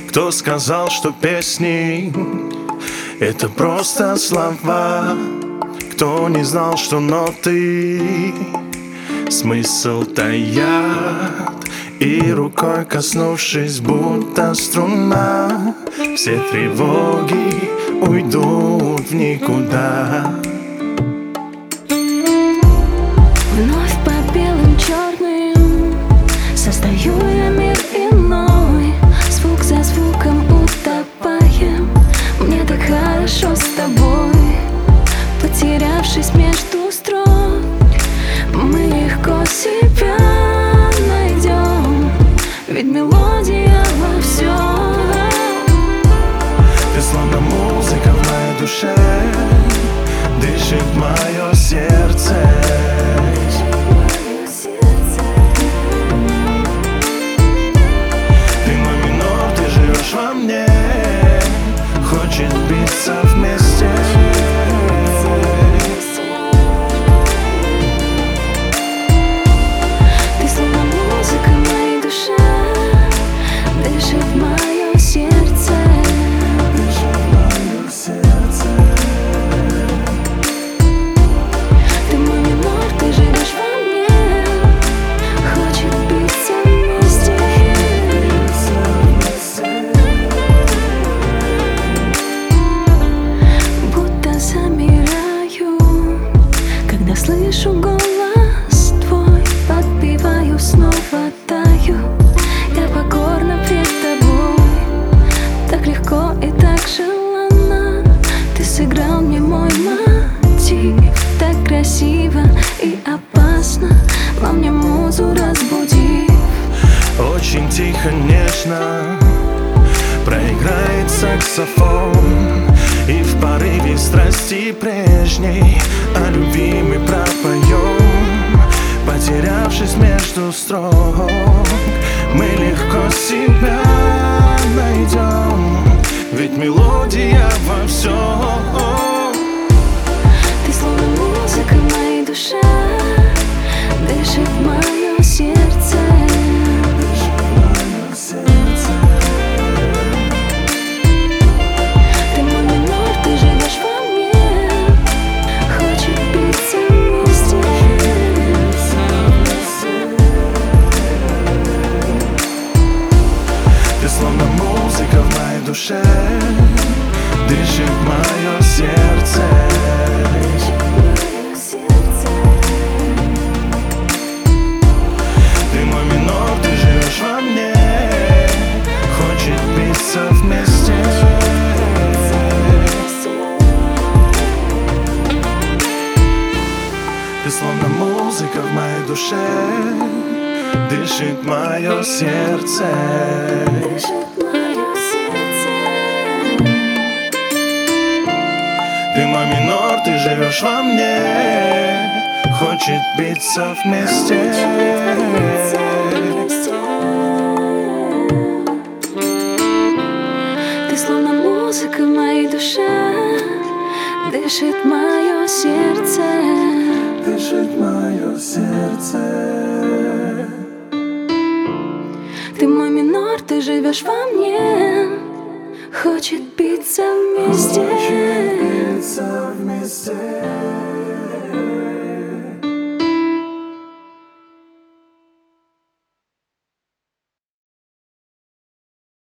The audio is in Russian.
Кто сказал, что песни — это просто слова? Кто не знал, что ноты смысл таят? И рукой коснувшись, будто струна, все тревоги уйдут в никуда. Вновь по белым черным создаю я мир иной. Звук за звуком утопаем. Мне так хорошо с тобой. Потерявшись между строк, мы легко себя найдем. Ведь мелодия во всем. Ты словно музыка в моей душе, дышит мое сердце. Ты мой минор, ты живешь во мне, хочет биться вместе. Ты словно музыка в моей душе, дышит мое сердце. Ты мой минор, ты живешь во мне, хочет биться вместе. Будто замираю, когда слышу голос твой. Подпеваю, снова таю, я покорна пред тобой. Так легко и так желанно ты сыграл мне мой мотив. Так красиво и опасно, во мне музу разбудив. Очень тихо, нежно проиграет саксофон, и в порыве страсти прежней о любви мы пропоем. Потерявшись между строк, мы легко себя найдем. Ведь мелодия во всем. Ты словно музыка в моей душе, дышит мое сердце. Ты мой минор, ты живешь во мне, хочет биться вместе. Ты словно музыка в моей душе, дышит мое сердце. Ты мой минор, ты живешь во мне, хочет биться вместе. Ты словно музыка в моей душе, дышит мое сердце. Ты мой минор, ты живешь во мне, хочет биться вместе. Ты словно музыка в моей душе, дышит мое сердце. Дышит мое сердце. Ты мой минор, ты живешь во мне, хочет биться вместе. Хочет биться вместе.